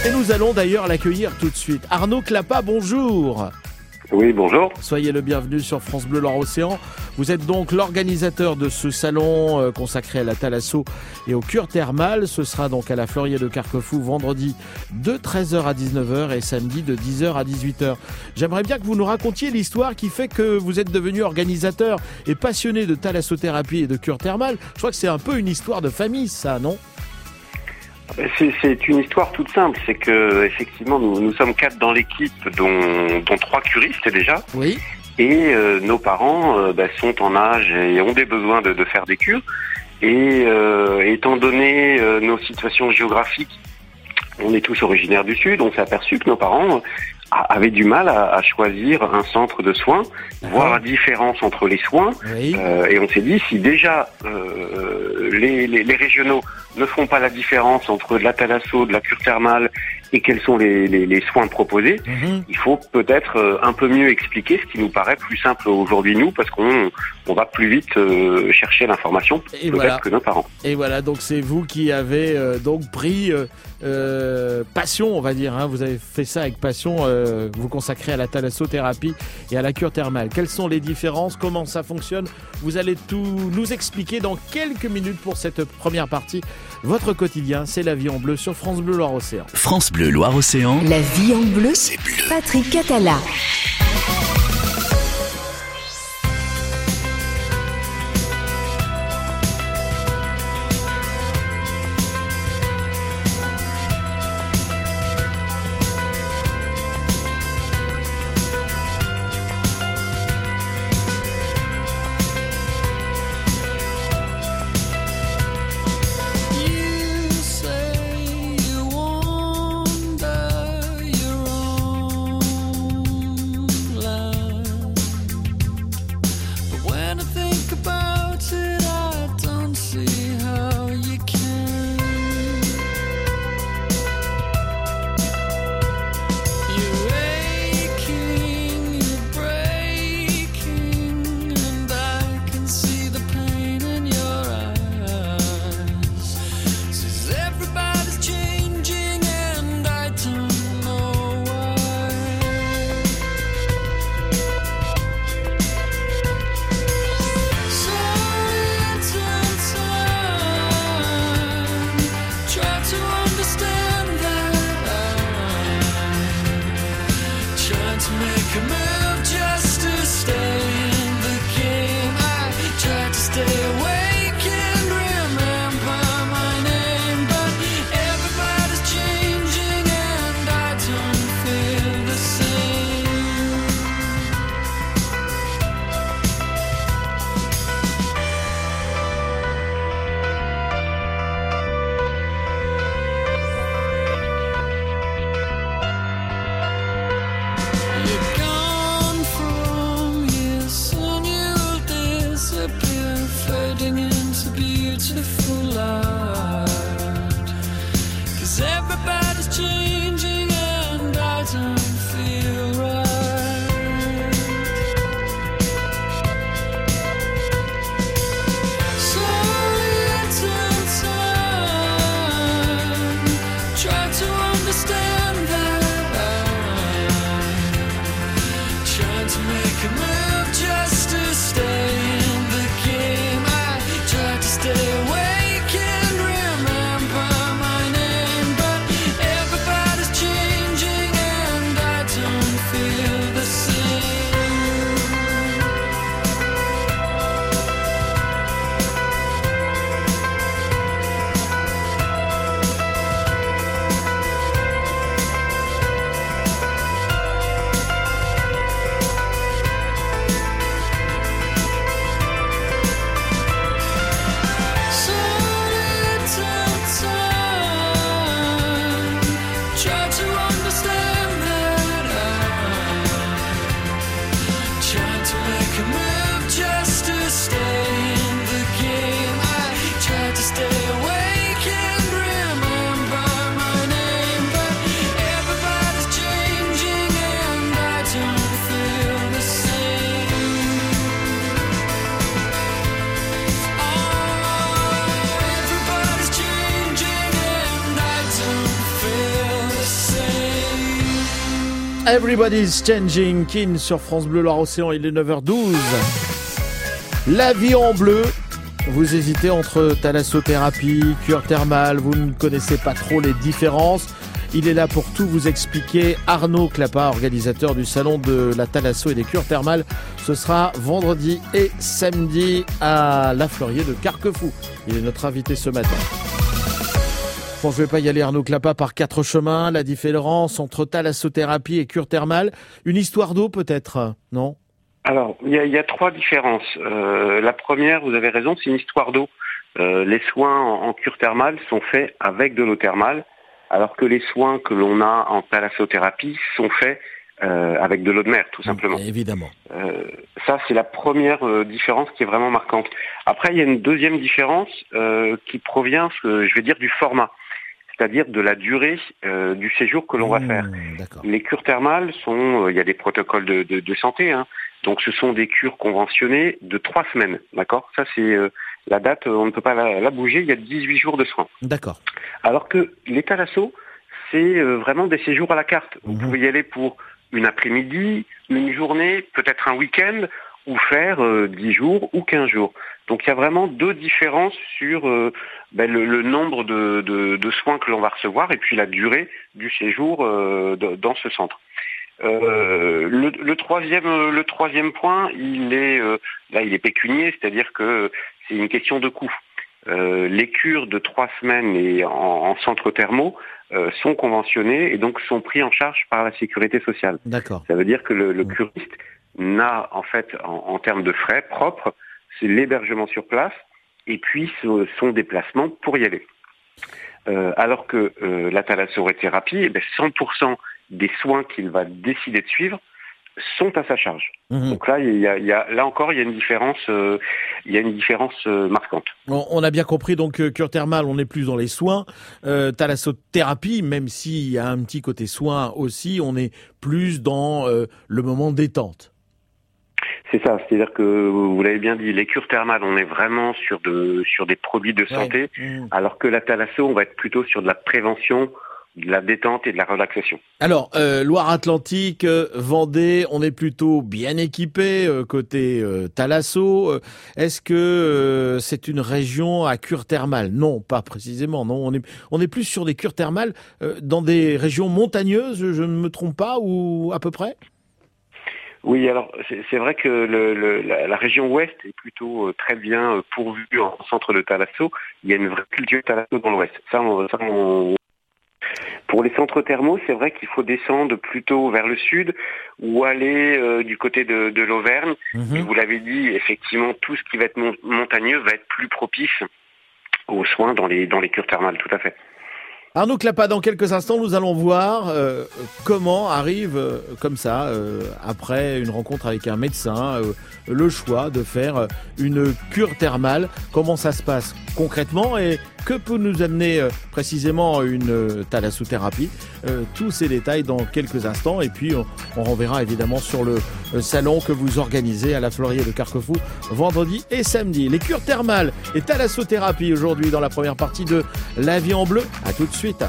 Et nous allons d'ailleurs l'accueillir tout de suite. Arnaud Clapat, bonjour. Oui, bonjour. Soyez le bienvenu sur France Bleu Loire-Océan. Vous êtes donc l'organisateur de ce salon consacré à la thalasso et aux cures thermales. Ce sera donc à la Fleurier de Carquefou vendredi de 13h à 19h et samedi de 10h à 18h. J'aimerais bien que vous nous racontiez l'histoire qui fait que vous êtes devenu organisateur et passionné de thalassothérapie et de cures thermales. Je crois que c'est un peu une histoire de famille, ça, non ? C'est une histoire toute simple, c'est que effectivement nous sommes 4 dans l'équipe, dont 3 curistes déjà. Oui. Et nos parents sont en âge et ont des besoins de faire des cures. Et étant donné nos situations géographiques, on est tous originaires du Sud, on s'est aperçu que nos parents avaient du mal à choisir un centre de soins, voir la différence entre les soins. Oui. Et on s'est dit, si déjà les régionaux ne font pas la différence entre de la thalasso, de la cure thermale et quels sont les soins proposés, il faut peut-être un peu mieux expliquer, ce qui nous paraît plus simple aujourd'hui nous, parce qu'on va plus vite chercher l'information que nos parents. Et voilà, donc c'est vous qui avez donc pris passion, on va dire, hein. Vous avez fait ça avec passion, vous consacrez à la thalassothérapie et à la cure thermale. Quelles sont les différences, comment ça fonctionne? Vous allez tout nous expliquer dans quelques minutes pour cette première partie. Votre quotidien, c'est la vie en bleu sur France Bleu Loire-Océan. France Bleu Loire-Océan. La vie en bleu, C'est bleu. Patrick Catala. Everybody's Changing, Kin sur France Bleu Loire-Océan, il est 9h12. La vie en bleu. Vous hésitez entre thalassothérapie, cure thermale, vous ne connaissez pas trop les différences. Il est là pour tout vous expliquer. Arnaud Clapat, organisateur du salon de la thalasso et des cures thermales. Ce sera vendredi et samedi à la Fleurier de Carquefou. Il est notre invité ce matin. Bon, je ne vais pas y aller, Arnaud Clapat, par 4 chemins. La différence entre thalassothérapie et cure thermale. Une histoire d'eau peut-être, non ? Alors, il y a 3 différences. La première, vous avez raison, c'est une histoire d'eau. Les soins en cure thermale sont faits avec de l'eau thermale, alors que les soins que l'on a en thalassothérapie sont faits avec de l'eau de mer, tout simplement. Évidemment. Ça, c'est la première différence qui est vraiment marquante. Après, il y a une deuxième différence qui provient, je vais dire, du format, c'est-à-dire de la durée du séjour que l'on va faire. D'accord. Les cures thermales il y a des protocoles de santé, hein. Donc ce sont des cures conventionnées de 3 semaines, d'accord ? Ça c'est la date, on ne peut pas la bouger, il y a 18 jours de soins. D'accord. Alors que les thalassos, c'est vraiment des séjours à la carte. Vous pouvez y aller pour une après-midi, une journée, peut-être un week-end, ou faire 10 jours ou 15 jours. Donc il y a vraiment 2 différences sur le nombre de soins que l'on va recevoir et puis la durée du séjour dans ce centre. Le troisième point, il est pécunier, c'est-à-dire que c'est une question de coût. Les cures de 3 semaines et en centre thermo sont conventionnées et donc sont pris en charge par la sécurité sociale. D'accord. Ça veut dire que le curiste n'a en fait en termes de frais propres, c'est l'hébergement sur place et puis son déplacement pour y aller. Alors que la thalassothérapie, 100% des soins qu'il va décider de suivre sont à sa charge. Donc là, il y a une différence, marquante. On a bien compris, donc cure thermale, on n'est plus dans les soins. Thalassothérapie, même s'il y a un petit côté soin aussi, on est plus dans le moment détente. C'est ça, c'est-à-dire que vous l'avez bien dit, les cures thermales, on est vraiment sur des produits de santé, alors que la thalasso, on va être plutôt sur de la prévention, de la détente et de la relaxation. Alors, Loire-Atlantique, Vendée, on est plutôt bien équipé côté thalasso. Est-ce que c'est une région à cure thermale ? Non, pas précisément. Non, on est plus sur des cures thermales dans des régions montagneuses, je ne me trompe pas, ou à peu près ? Oui, alors c'est vrai que la région ouest est plutôt très bien pourvue en centre de thalasso. Il y a une vraie culture thalasso dans l'ouest. Pour les centres thermaux, c'est vrai qu'il faut descendre plutôt vers le sud ou aller du côté de l'Auvergne. Et vous l'avez dit, effectivement, tout ce qui va être montagneux va être plus propice aux soins dans les cures thermales, tout à fait. Arnaud Clapat, dans quelques instants, nous allons voir comment arrive, comme ça, après une rencontre avec un médecin, le choix de faire une cure thermale. Comment ça se passe concrètement et que peut nous amener précisément une thalassothérapie. Tous ces détails dans quelques instants. Et puis, on reverra évidemment sur le salon que vous organisez à la Fleurier de Carquefou vendredi et samedi. Les cures thermales et thalassothérapie aujourd'hui dans la première partie de La Vie en Bleu. À tout de suite.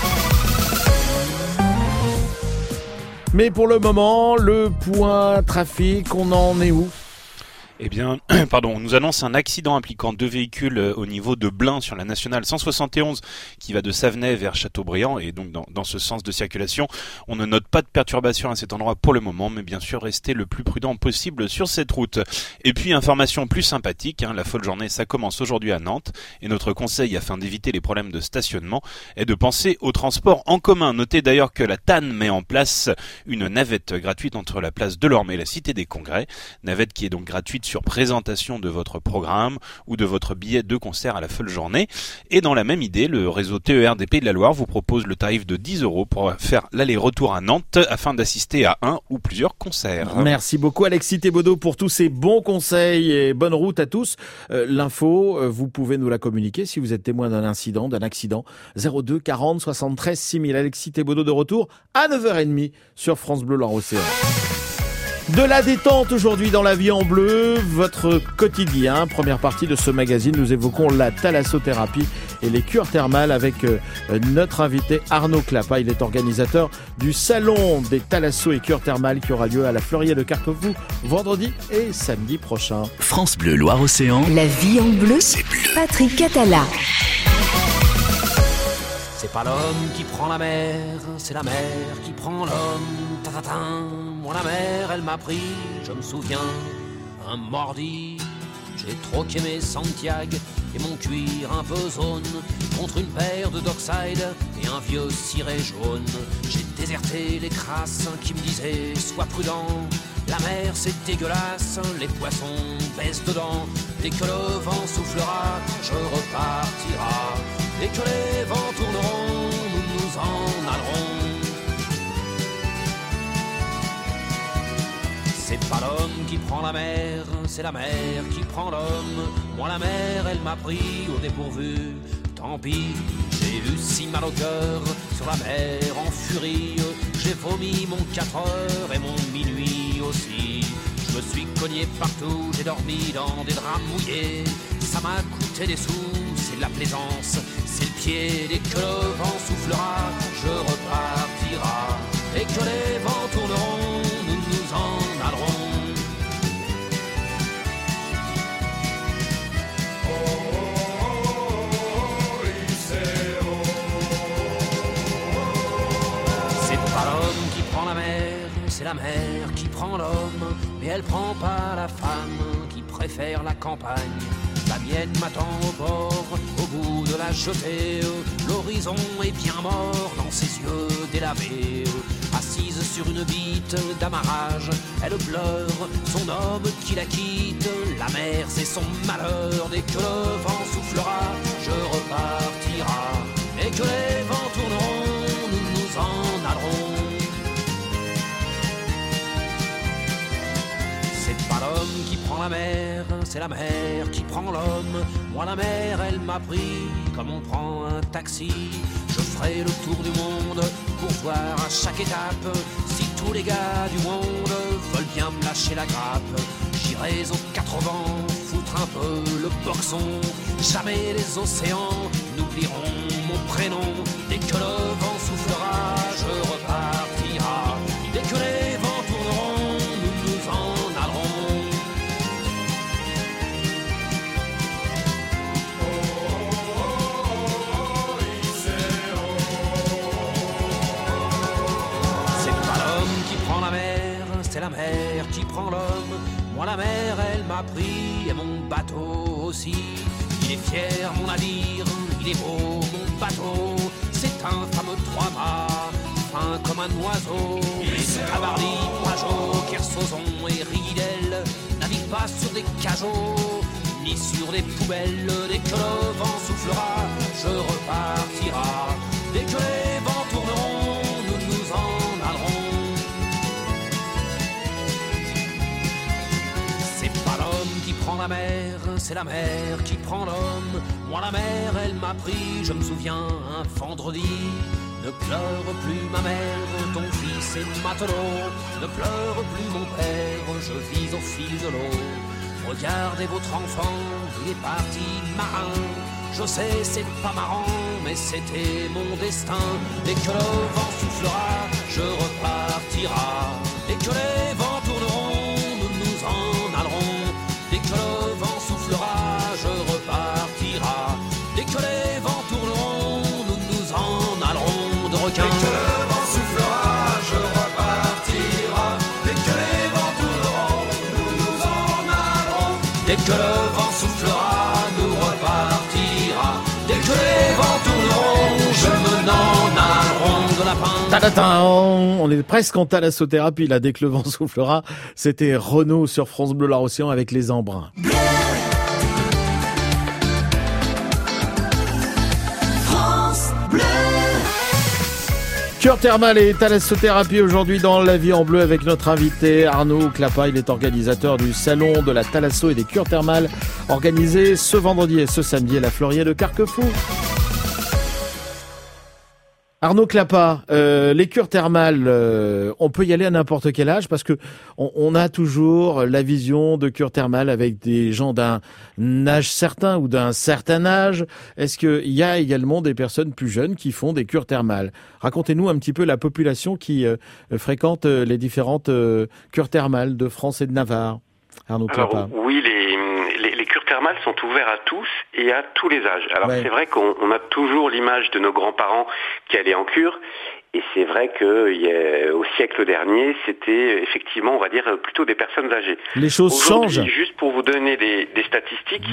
Mais pour le moment, le point trafic, on en est où ? Eh bien, on nous annonce un accident impliquant 2 véhicules au niveau de Blain sur la nationale 171 qui va de Savenay vers Châteaubriand et donc dans ce sens de circulation. On ne note pas de perturbation à cet endroit pour le moment, mais bien sûr restez le plus prudent possible sur cette route. Et puis information plus sympathique, la folle journée ça commence aujourd'hui à Nantes et notre conseil afin d'éviter les problèmes de stationnement est de penser au transport en commun. Notez d'ailleurs que la TAN met en place une navette gratuite entre la place Delorme et la Cité des Congrès, navette qui est donc gratuite sur présentation de votre programme ou de votre billet de concert à la folle journée. Et dans la même idée, le réseau TER des Pays de la Loire vous propose le tarif de 10 € pour faire l'aller-retour à Nantes afin d'assister à un ou plusieurs concerts. Merci beaucoup Alexis Thébaudeau pour tous ces bons conseils et bonne route à tous. L'info, vous pouvez nous la communiquer si vous êtes témoin d'un accident. 02 40 73 6000. Alexis Thébaudeau de retour à 9h30 sur France Bleu Loire-Océan. De la détente aujourd'hui dans La Vie en Bleu, votre quotidien. Première partie de ce magazine, nous évoquons la thalassothérapie et les cures thermales avec notre invité Arnaud Clapa. Il est organisateur du salon des thalassos et cures thermales qui aura lieu à la Fleurier de Carquefou vendredi et samedi prochain. France Bleu Loire-Océan. La vie en bleu, c'est bleu. Patrick Catala. C'est pas l'homme qui prend la mer, c'est la mer qui prend l'homme. Tatatin, moi la mer, elle m'a pris, je me souviens, un mordi. J'ai troqué mes Santiago et mon cuir un peu zone contre une paire de Dockside et un vieux ciré jaune. J'ai déserté les crasses qui me disaient sois prudent. La mer c'est dégueulasse, les poissons baissent dedans. Dès que le vent soufflera, je repartira. Dès que les vents tourneront, nous nous en allerons. C'est pas l'homme qui prend la mer, c'est la mer qui prend l'homme. Moi la mer, elle m'a pris au dépourvu. Tant pis, j'ai eu si mal au cœur sur la mer en furie. J'ai vomi mon 4 heures et mon minuit aussi. Je me suis cogné partout, j'ai dormi dans des draps mouillés. Ça m'a coûté des sous, c'est de la plaisance, c'est le pied. Dès que le vent soufflera, je repartira. Dès que les vents tourneront, nous nous en allerons. C'est pas l'homme qui prend la mer, c'est la mer qui prend l'homme. Mais elle prend pas la femme qui préfère la campagne. La mienne m'attend au bord, au bout de la jetée. L'horizon est bien mort dans ses yeux délavés. Assise sur une bite d'amarrage, elle pleure son homme qui la quitte. La mer c'est son malheur, dès que le vent soufflera, je repartira. Dès que les vents tourneront, nous nous en allerons. C'est pas l'homme qui prend la mer, c'est la mer qui prend l'homme. Moi la mer elle m'a pris comme on prend un taxi. Je ferai le tour du monde pour voir à chaque étape si tous les gars du monde veulent bien me lâcher la grappe. J'irai aux 4 vents foutre un peu le boxon. Jamais les océans n'oublieront mon prénom. Dès que le vent soufflera, je repartira. Dès que les vents tourneront, nous nous en allerons. C'est la mer qui prend l'homme. Moi la mer elle m'a pris et mon bateau aussi. Il est fier mon navire, il est beau mon bateau. C'est un fameux 3-mâts, fin comme un oiseau. Cabarly, Pajot, Kersozon et Ridel naviguent pas sur des cajots ni sur des poubelles. Dès que le vent soufflera, je repartira. Dès que les vents tourneront, nous nous en allerons. Prend la mer, c'est la mer qui prend l'homme. Moi la mer elle m'a pris, je me souviens un vendredi. Ne pleure plus ma mère, ton fils est matelot. Ne pleure plus mon père, je vis au fil de l'eau. Regardez votre enfant, il est parti marin. Je sais c'est pas marrant, mais c'était mon destin. Dès que le vent soufflera, je repartira. Dès que les vents tourneront, nous nous en allerons. Dès que le vent soufflera, je repartira. Dès que les vents tourneront, nous nous en allerons de requins. Dès que le vent soufflera, je repartira. Dès que les vents tourneront, nous nous en allerons. Dès que le vent soufflera, nous repartira. Dès que les vents tourneront, je me n'en allerons de lapin. Tadatin, on est presque en thalassothérapie là, dès que le vent soufflera. C'était Renaud sur France Bleu Loire-Océan avec les embruns. France Bleu. Cure thermale et thalassothérapie aujourd'hui dans La Vie en Bleu avec notre invité Arnaud Clapa. Il est organisateur du salon de la thalasso et des cures thermales organisé ce vendredi et ce samedi à la Fleurier de Carquefou. Arnaud Clapat, les cures thermales, on peut y aller à n'importe quel âge parce que on a toujours la vision de cures thermales avec des gens d'un âge certain ou d'un certain âge. Est-ce qu'il y a également des personnes plus jeunes qui font des cures thermales? Racontez-nous un petit peu la population qui fréquente les différentes cures thermales de France et de Navarre. Arnaud Clapat. Alors, oui, les cures thermales sont ouvertes à tous et à tous les âges. Alors c'est vrai qu'on a toujours l'image de nos grands-parents qui allaient en cure. Et c'est vrai qu'au siècle dernier, c'était effectivement, on va dire, plutôt des personnes âgées. Les choses changent. Juste pour vous donner des statistiques,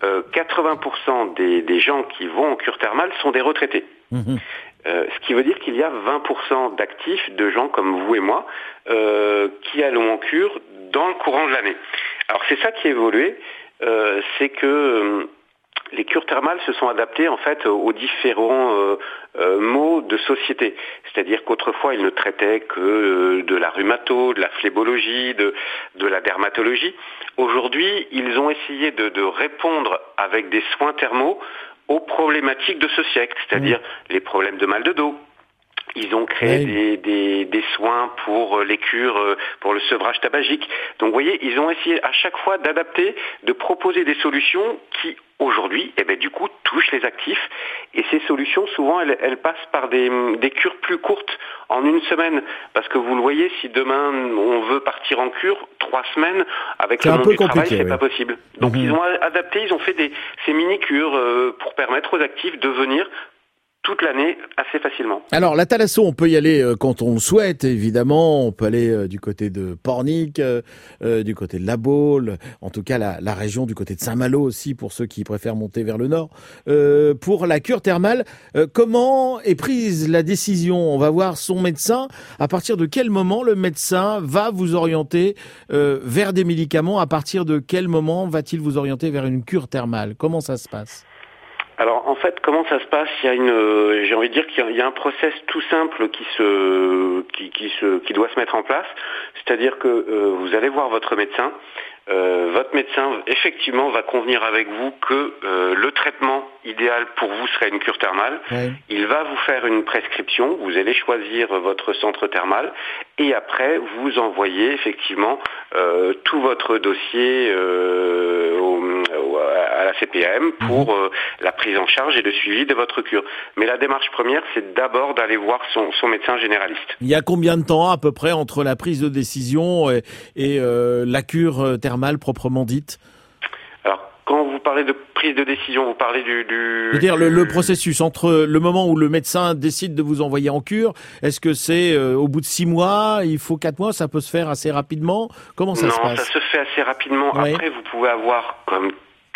80% des gens qui vont en cure thermale sont des retraités. Ce qui veut dire qu'il y a 20% d'actifs, de gens comme vous et moi, qui allons en cure dans le courant de l'année. Alors c'est ça qui a évolué, c'est que les cures thermales se sont adaptées en fait aux différents maux de société. C'est-à-dire qu'autrefois ils ne traitaient que de la rhumato, de la phlébologie, de la dermatologie. Aujourd'hui, ils ont essayé de répondre avec des soins thermaux aux problématiques de ce siècle, c'est-à-dire les problèmes de mal de dos. Ils ont créé des soins pour les cures, pour le sevrage tabagique. Donc vous voyez, ils ont essayé à chaque fois d'adapter, de proposer des solutions qui, aujourd'hui, du coup, touchent les actifs. Et ces solutions, souvent, elles passent par des cures plus courtes, en une semaine. Parce que vous le voyez, si demain on veut partir en cure, 3 semaines, avec le monde du travail, c'est pas possible. Donc ils ont adapté, ils ont fait ces mini-cures pour permettre aux actifs de venir toute l'année assez facilement. Alors la thalasso, on peut y aller quand on le souhaite, évidemment. On peut aller du côté de Pornic, du côté de La Baule, en tout cas la région du côté de Saint-Malo aussi, pour ceux qui préfèrent monter vers le nord. Pour la cure thermale, comment est prise la décision? On va voir son médecin. À partir de quel moment le médecin va vous orienter vers des médicaments? À partir de quel moment va-t-il vous orienter vers une cure thermale? Comment ça se passe? Alors en fait, comment ça se passe? Il y a j'ai envie de dire qu'il y a un process tout simple qui doit se mettre en place. C'est-à-dire que vous allez voir votre médecin. Votre médecin effectivement va convenir avec vous que le traitement idéal pour vous serait une cure thermale. Il va vous faire une prescription. Vous allez choisir votre centre thermal et après vous envoyez effectivement tout votre dossier à la CPAM pour la prise en charge et le suivi de votre cure. Mais la démarche première, c'est d'abord d'aller voir son médecin généraliste. Il y a combien de temps à peu près entre la prise de décision et la cure thermale proprement dite? Alors, quand vous parlez de prise de décision, vous parlez Je veux dire, le processus entre le moment où le médecin décide de vous envoyer en cure, est-ce que c'est au bout de 6 mois, il faut 4 mois, ça peut se faire assez rapidement? Comment ça se passe? Non, ça se fait assez rapidement. Après, vous pouvez avoir, comme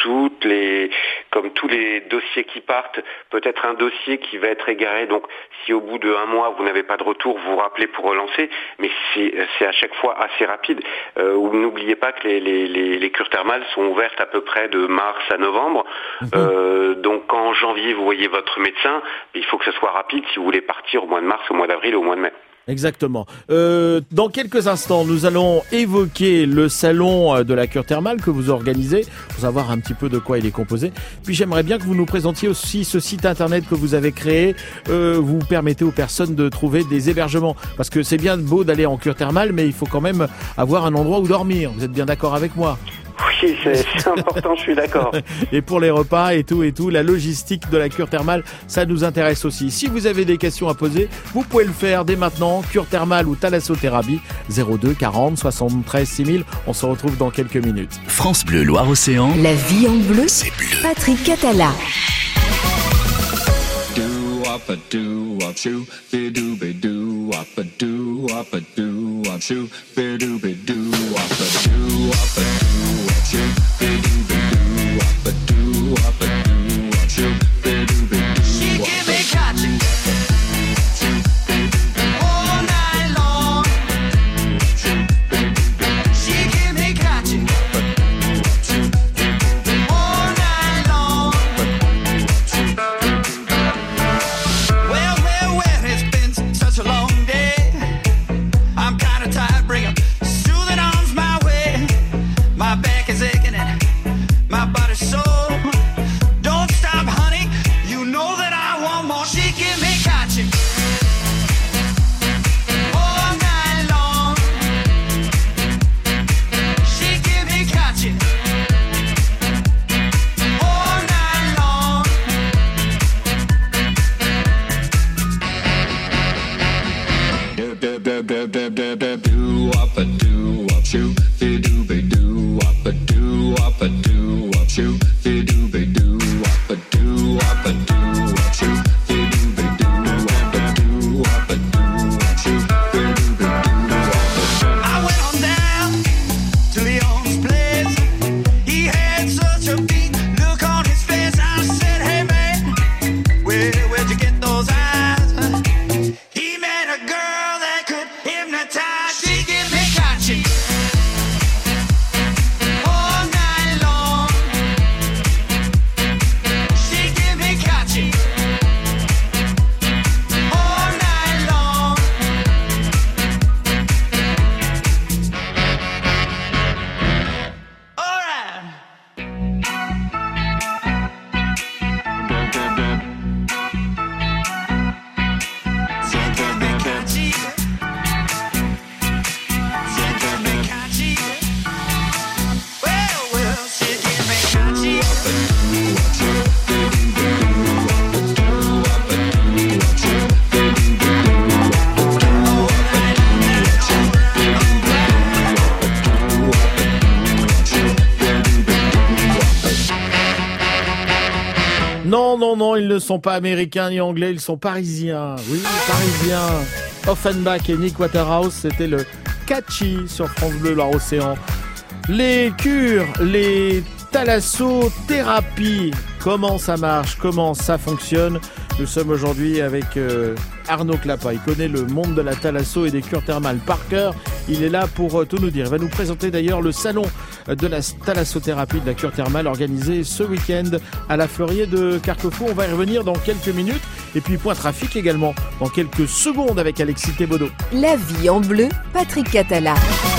tous les dossiers qui partent, peut-être un dossier qui va être égaré. Donc, si au bout de 1 mois, vous n'avez pas de retour, vous rappelez pour relancer. Mais c'est à chaque fois assez rapide. N'oubliez pas que les cures thermales sont ouvertes à peu près de mars à novembre. Donc, quand en janvier, vous voyez votre médecin, il faut que ce soit rapide si vous voulez partir au mois de mars, au mois d'avril, au mois de mai. Exactement. Dans quelques instants, nous allons évoquer le salon de la cure thermale que vous organisez pour savoir un petit peu de quoi il est composé. Puis j'aimerais bien que vous nous présentiez aussi ce site internet que vous avez créé. Vous permettez aux personnes de trouver des hébergements parce que c'est bien beau d'aller en cure thermale, mais il faut quand même avoir un endroit où dormir. Vous êtes bien d'accord avec moi? Oui, c'est important, je suis d'accord. Et pour les repas et tout, la logistique de la cure thermale, ça nous intéresse aussi. Si vous avez des questions à poser, vous pouvez le faire dès maintenant. Cure thermale ou thalassothérapie, 02 40 73 6000. On se retrouve dans quelques minutes. France Bleu Loire-Océan. La vie en bleu, c'est bleu. Patrick Catala. Soothing arms my way, my back is aching and Non, ils ne sont pas américains ni anglais, ils sont parisiens. Oui, parisiens. Offenbach et Nick Waterhouse, c'était le Catchy sur France Bleu Loire-Océan. Les cures, les thalassothérapies, comment ça marche, comment ça fonctionne? Nous sommes aujourd'hui avec Arnaud Clapat. Il connaît le monde de la thalasso et des cures thermales par cœur. Il est là pour tout nous dire. Il va nous présenter d'ailleurs le salon de la thalassothérapie, de la cure thermale organisé ce week-end à la Fleurier de Carquefou. On va y revenir dans quelques minutes. Et puis point trafic également dans quelques secondes avec Alexis Thébaudeau. La vie en bleu, Patrick Catala.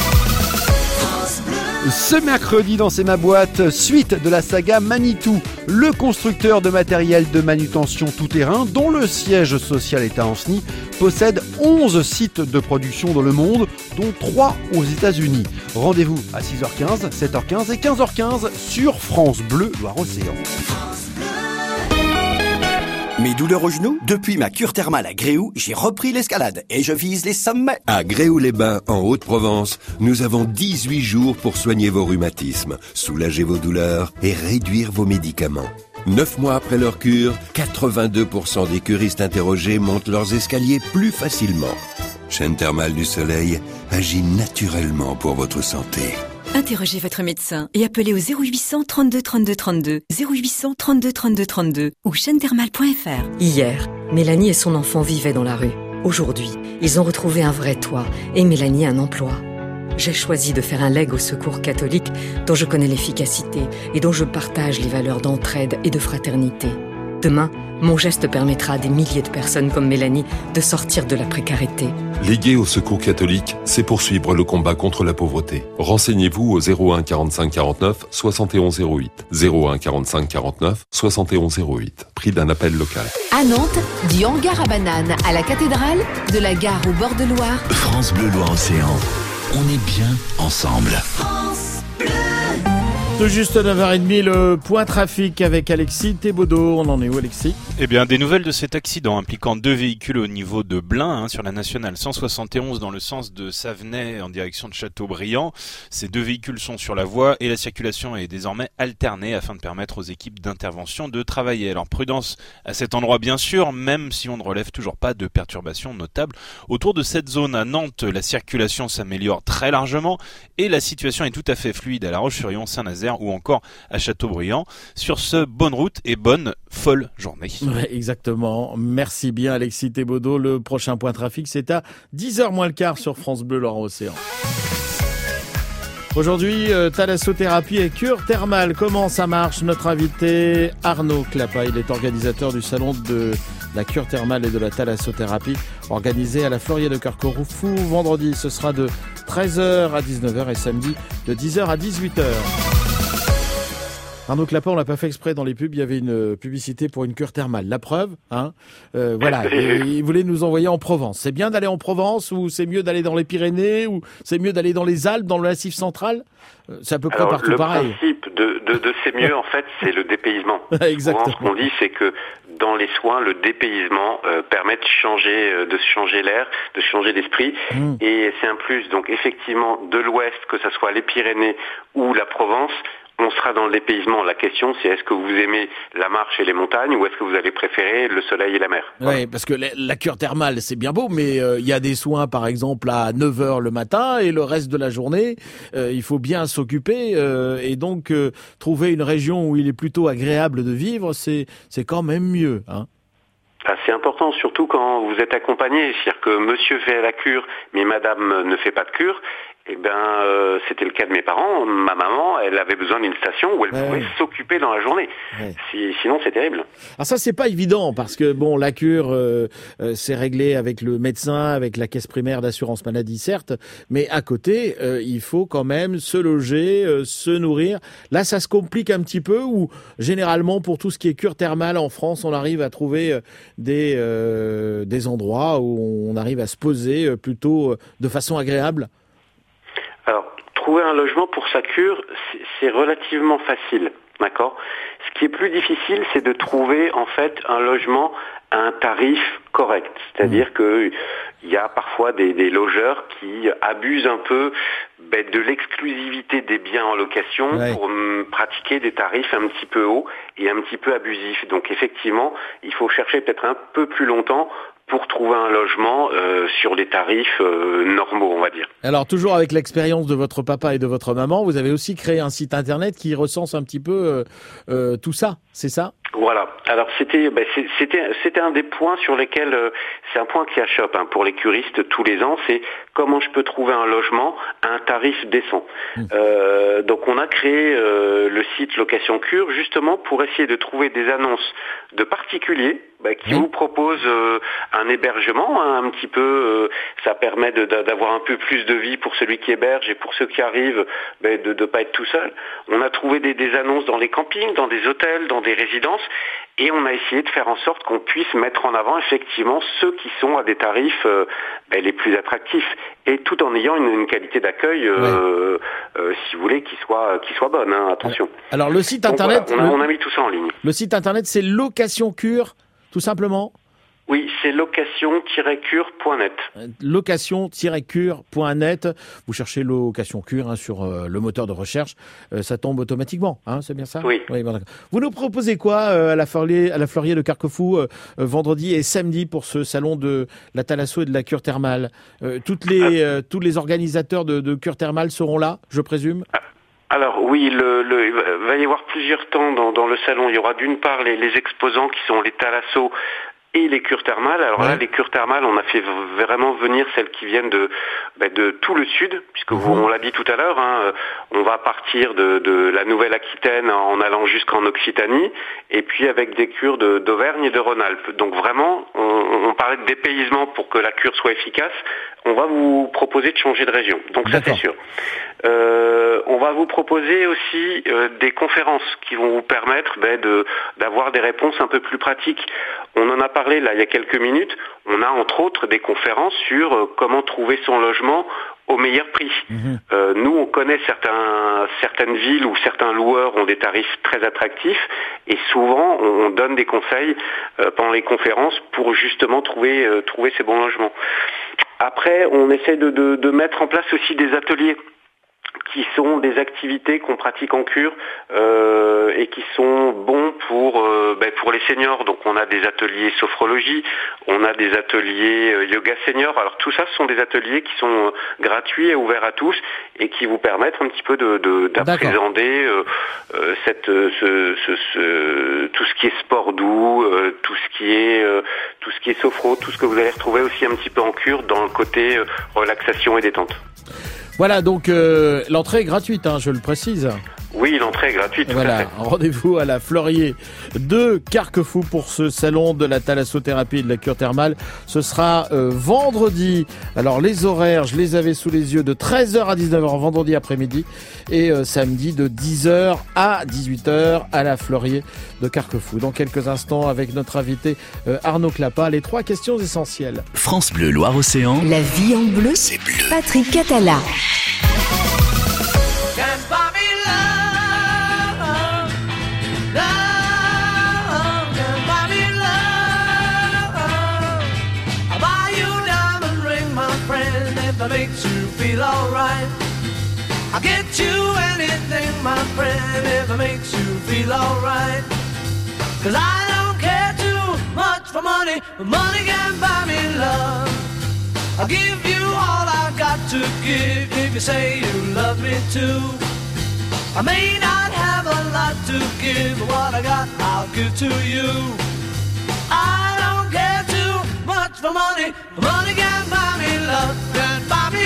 Ce mercredi dans C'est ma boîte, suite de la saga Manitou, le constructeur de matériel de manutention tout-terrain dont le siège social est à Ancenis possède 11 sites de production dans le monde, dont 3 aux États-Unis. Rendez-vous à 6h15, 7h15 et 15h15 sur France Bleu Loire-Océan. Mes douleurs aux genoux? Depuis ma cure thermale à Gréoux, j'ai repris l'escalade et je vise les sommets. À Gréoux-les-Bains, en Haute-Provence, nous avons 18 jours pour soigner vos rhumatismes, soulager vos douleurs et réduire vos médicaments. 9 mois après leur cure, 82% des curistes interrogés montent leurs escaliers plus facilement. Chaîne thermale du soleil agit naturellement pour votre santé. Interrogez votre médecin et appelez au 0800 32 32 32, 0800 32 32 32 ou chaînethermale.fr. Hier, Mélanie et son enfant vivaient dans la rue. Aujourd'hui, ils ont retrouvé un vrai toit et Mélanie un emploi. J'ai choisi de faire un legs au Secours catholique dont je connais l'efficacité et dont je partage les valeurs d'entraide et de fraternité. Demain, mon geste permettra à des milliers de personnes comme Mélanie de sortir de la précarité. Léguer au Secours catholique, c'est poursuivre le combat contre la pauvreté. Renseignez-vous au 01 45 49 71 08. 01 45 49 71 08. Prix d'un appel local. À Nantes, du hangar à bananes à la cathédrale, de la gare au bord de Loire. France Bleu Loire-Océan. On est bien ensemble. Tout juste 9h30, le point trafic avec Alexis Thébaudeau. On en est où, Alexis? Eh bien, des nouvelles de cet accident impliquant 2 véhicules au niveau de Blain, sur la nationale 171 dans le sens de Savenay en direction de Châteaubriand. Ces 2 véhicules sont sur la voie et la circulation est désormais alternée afin de permettre aux équipes d'intervention de travailler. Alors prudence à cet endroit bien sûr, même si on ne relève toujours pas de perturbations notables. Autour de cette zone à Nantes, la circulation s'améliore très largement et la situation est tout à fait fluide à La Roche-sur-Yon, Saint-Nazaire ou encore à Châteaubriand. Sur ce, bonne route et bonne folle journée. Ouais, exactement. Merci bien Alexis Thébaudeau. Le prochain point trafic, c'est à 10h moins le quart sur France Bleu Loire-Océan. Aujourd'hui, thalassothérapie et cure thermale. Comment ça marche? Notre invité Arnaud Clapat, il est organisateur du salon de la cure thermale et de la thalassothérapie organisé à la Fleurier de Carquefou. Vendredi, ce sera de 13h à 19h et samedi de 10h à 18h. Arnaud Clapin, on l'a pas fait exprès dans les pubs, il y avait une publicité pour une cure thermale. La preuve, voilà, il voulait nous envoyer en Provence. C'est bien d'aller en Provence ou c'est mieux d'aller dans les Pyrénées ou c'est mieux d'aller dans les Alpes, dans le Massif central? C'est à peu près partout pareil. Le principe de c'est mieux, en fait, c'est le dépaysement. Exactement. Souvent, ce qu'on dit, c'est que dans les soins, le dépaysement permet de changer l'air, de changer l'esprit, et c'est un plus. Donc effectivement, de l'Ouest, que ce soit les Pyrénées ou la Provence, on sera dans le dépaysement. La question, c'est est-ce que vous aimez la marche et les montagnes ou est-ce que vous allez préférer le soleil et la mer? Oui, parce que la cure thermale, c'est bien beau, mais il y a des soins, par exemple, à 9h le matin et le reste de la journée, il faut bien s'occuper et donc trouver une région où il est plutôt agréable de vivre, c'est quand même mieux, hein. Ah, c'est important, surtout quand vous êtes accompagné, c'est-à-dire que monsieur fait la cure, mais madame ne fait pas de cure. Eh ben, c'était le cas de mes parents. Ma maman, elle avait besoin d'une station où elle pouvait s'occuper dans la journée. Sinon, c'est terrible. Alors ça, c'est pas évident parce que bon, la cure, c'est réglé avec le médecin, avec la caisse primaire d'assurance maladie, certes, mais à côté, il faut quand même se loger, se nourrir. Là, ça se complique un petit peu. Ou généralement, pour tout ce qui est cure thermale en France, on arrive à trouver des endroits où on arrive à se poser plutôt de façon agréable. Alors, trouver un logement pour sa cure, c'est relativement facile, d'accord? Ce qui est plus difficile, c'est de trouver, en fait, un logement à un tarif correct. C'est-à-dire que il y a parfois des logeurs qui abusent un peu de l'exclusivité des biens en location pour pratiquer des tarifs un petit peu hauts et un petit peu abusifs. Donc, effectivement, il faut chercher peut-être un peu plus longtemps pour trouver un logement sur des tarifs normaux, on va dire. Alors, toujours avec l'expérience de votre papa et de votre maman, vous avez aussi créé un site internet qui recense un petit peu tout ça, c'est ça? Voilà. Alors, c'était un des points sur lesquels, c'est un point qui achoppe pour les curistes tous les ans, c'est comment je peux trouver un logement à un tarif décent. Donc, on a créé le site Location Cure justement pour essayer de trouver des annonces de particuliers qui vous proposent un hébergement, un petit peu, ça permet d'avoir un peu plus de vie pour celui qui héberge et pour ceux qui arrivent, de ne pas être tout seul. On a trouvé des annonces dans les campings, dans des hôtels, dans des résidences, et on a essayé de faire en sorte qu'on puisse mettre en avant effectivement ceux qui sont à des tarifs les plus attractifs, et tout en ayant une qualité d'accueil, si vous voulez, qui soit bonne, attention. Alors le site internet, donc, voilà, on a mis tout ça en ligne. Le site internet, c'est Location Cure, tout simplement. Oui, c'est location-cure.net. Location-cure.net. Vous cherchez Location Cure sur le moteur de recherche, ça tombe automatiquement, c'est bien ça? Oui. Bon, vous nous proposez quoi à la Fleurier de Carquefou vendredi et samedi pour ce salon de la thalasso et de la cure thermale? Tous les organisateurs de cure thermale seront là, je présume? Alors oui, il va y avoir plusieurs temps dans le salon. Il y aura d'une part les exposants qui sont les thalassos et les cures thermales. Alors là, les cures thermales, on a fait vraiment venir celles qui viennent de tout le sud, puisque on l'a dit tout à l'heure, on va partir de la Nouvelle-Aquitaine en allant jusqu'en Occitanie, et puis avec des cures d'Auvergne et de Rhône-Alpes. Donc vraiment, on parlait de dépaysement pour que la cure soit efficace. On va vous proposer de changer de région. Donc ça, c'est sûr. On va vous proposer aussi des conférences qui vont vous permettre d'avoir des réponses un peu plus pratiques. On en a parlé là il y a quelques minutes. On a entre autres des conférences sur comment trouver son logement au meilleur prix. Nous, on connaît certaines villes où certains loueurs ont des tarifs très attractifs, et souvent on donne des conseils pendant les conférences pour justement trouver ces bons logements. Après, on essaie de mettre en place aussi des ateliers qui sont des activités qu'on pratique en cure et qui sont bons pour les seniors. Donc on a des ateliers sophrologie, on a des ateliers yoga senior. Alors tout ça, ce sont des ateliers qui sont gratuits et ouverts à tous et qui vous permettent un petit peu d'appréhender tout ce qui est sport doux, tout ce qui est sophro, tout ce que vous allez retrouver aussi un petit peu en cure dans le côté relaxation et détente. Voilà, donc l'entrée est gratuite, je le précise. Oui, l'entrée est gratuite. Voilà, rendez-vous à la Fleurier de Carquefou pour ce salon de la thalassothérapie et de la cure thermale. Ce sera vendredi. Alors les horaires, je les avais sous les yeux, de 13h à 19h vendredi après-midi et samedi de 10h à 18h à la Fleurier de Carquefou. Dans quelques instants avec notre invité Arnaud Clapat, les 3 questions essentielles. France Bleu Loire-Océan. La vie en bleu, c'est bleu. Patrick Catala. That makes you feel alright. I'll get you anything, my friend, if it makes you feel alright. 'Cause I don't care too much for money, but money can buy me love. I'll give you all I've got to give if you say you love me too. I may not have a lot to give, but what I got I'll give to you. I don't care too much for money, but money can buy me love. Can buy me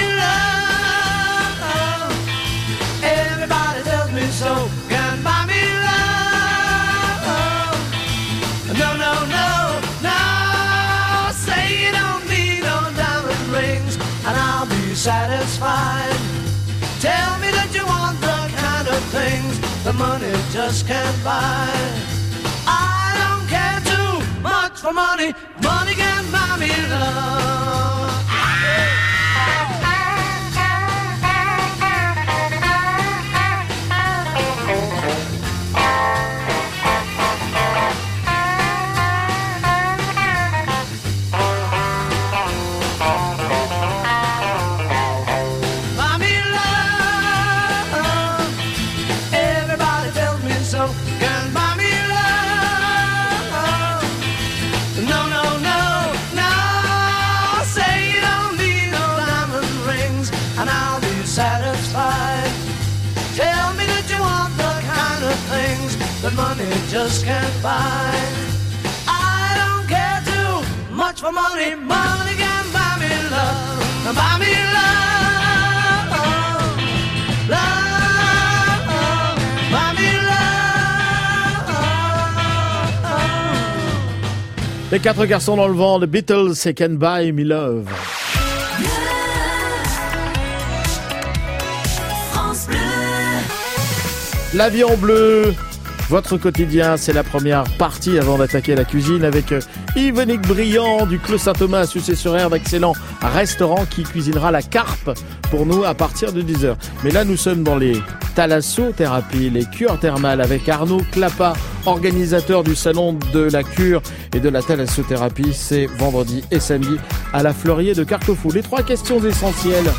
love. Everybody tells me so. Can buy me love. No, no, no, no. Say you don't need no diamond rings, and I'll be satisfied. Tell me that you want the kind of things that money just can't buy. I don't care too much for money. Money can buy me love. That money just can't buy. I don't care too much for money. Money can buy me love. Buy me love. Love. Buy me love. Les 4 garçons dans le vent, The Beatles, c'est Can Buy Me Love. France Bleu. La vie en bleu. Votre quotidien, c'est la première partie avant d'attaquer la cuisine avec Yves-Nick Briand du Clos Saint-Thomas à Sucé-sur-Aire, d'excellents restaurants qui cuisinera la carpe pour nous à partir de 10h. Mais là, nous sommes dans les thalassothérapies, les cures thermales avec Arnaud Clapat, organisateur du salon de la cure et de la thalassothérapie. C'est vendredi et samedi à la Fleurier de Carquefou. Les 3 questions essentielles.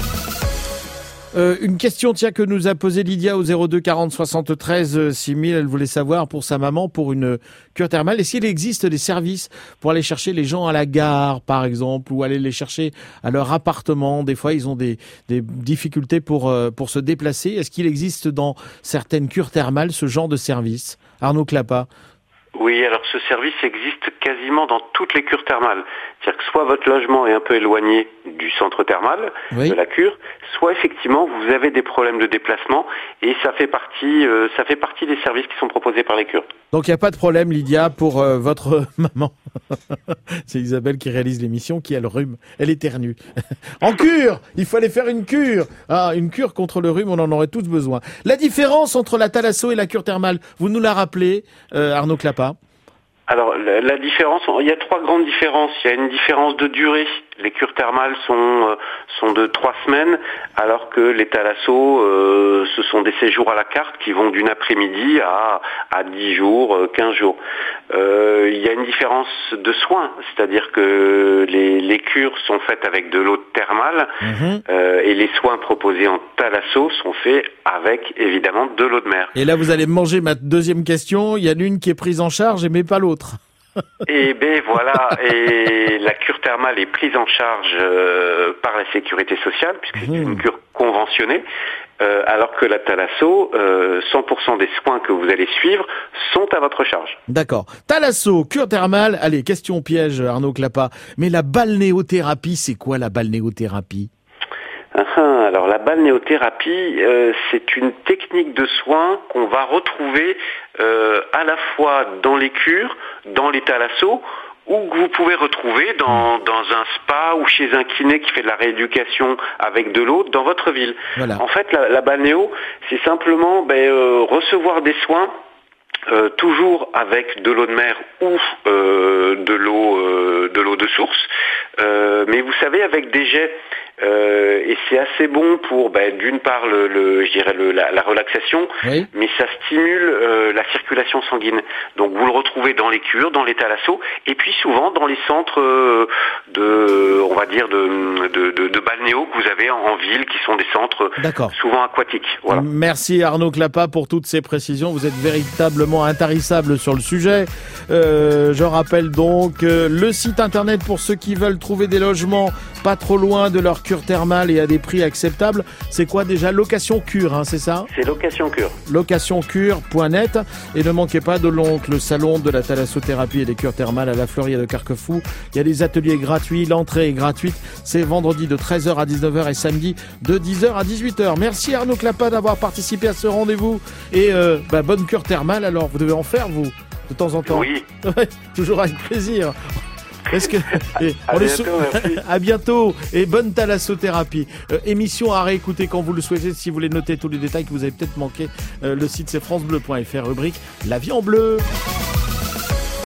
Une question que nous a posée Lydia au 02 40 73 6000. Elle voulait savoir pour sa maman, pour une cure thermale, est-ce qu'il existe des services pour aller chercher les gens à la gare, par exemple, ou aller les chercher à leur appartement. Des fois, ils ont des difficultés pour se déplacer. Est-ce qu'il existe dans certaines cures thermales ce genre de service? Arnaud Clapat. Oui, alors ce service existe quasiment dans toutes les cures thermales. C'est-à-dire que soit votre logement est un peu éloigné du centre thermal, de la cure, soit effectivement vous avez des problèmes de déplacement et ça fait partie des services qui sont proposés par les cures. Donc il n'y a pas de problème, Lydia, pour votre maman. C'est Isabelle qui réalise l'émission, qui a le rhume. Elle éternue. En cure, il fallait faire une cure. Ah, une cure contre le rhume, on en aurait tous besoin. La différence entre la thalasso et la cure thermale, vous nous la rappelez, Arnaud Clapat? Alors la différence, il y a 3 grandes différences. Il y a une différence de durée. Les cures thermales sont de 3 semaines, alors que les thalassos, ce sont des séjours à la carte qui vont d'une après-midi à 10 jours, 15 jours. Il y a une différence de soins, c'est-à-dire que les cures sont faites avec de l'eau thermale et les soins proposés en thalasso sont faits avec évidemment de l'eau de mer. Et là, vous allez me manger ma deuxième question. Il y a l'une qui est prise en charge, mais pas l'autre. Et ben voilà, et la cure thermale est prise en charge par la sécurité sociale, puisque c'est une cure conventionnée, alors que la thalasso, 100% des soins que vous allez suivre sont à votre charge. D'accord. Thalasso, cure thermale, allez, question piège, Arnaud Clapat. Mais la balnéothérapie, c'est quoi la balnéothérapie? Alors la balnéothérapie, c'est une technique de soins qu'on va retrouver à la fois dans les cures, dans les thalassos, ou que vous pouvez retrouver dans un spa ou chez un kiné qui fait de la rééducation avec de l'eau dans votre ville. Voilà. En fait, la balnéo, c'est simplement recevoir des soins toujours avec de l'eau de mer ou de l'eau de source, mais vous savez, avec des jets. Et c'est assez bon pour d'une part la relaxation, oui, mais ça stimule la circulation sanguine. Donc vous le retrouvez dans les cures, dans les thalassos, et puis souvent dans les centres de balnéo que vous avez en ville, qui sont des centres souvent aquatiques. Voilà. Merci Arnaud Clapat pour toutes ces précisions. Vous êtes véritablement intarissable sur le sujet. Je rappelle donc le site internet pour ceux qui veulent trouver des logements pas trop loin de leur cure thermale et à des prix acceptables. C'est quoi déjà? Location Cure, hein, c'est ça? C'est Location Cure. Locationcure.net. Et ne manquez pas de le salon de la thalassothérapie et des cures thermales à la Fleurie de Carquefou. Il y a des ateliers gratuits, l'entrée est gratuite. C'est vendredi de 13h à 19h et samedi de 10h à 18h. Merci Arnaud Clapat d'avoir participé à ce rendez-vous. Et bonne cure thermale, alors vous devez en faire vous, de temps en temps. Oui. Ouais, toujours avec plaisir. À bientôt et bonne thalassothérapie. Émission à réécouter quand vous le souhaitez. Si vous voulez noter tous les détails que vous avez peut-être manqué, le site c'est francebleu.fr, rubrique La vie en bleu.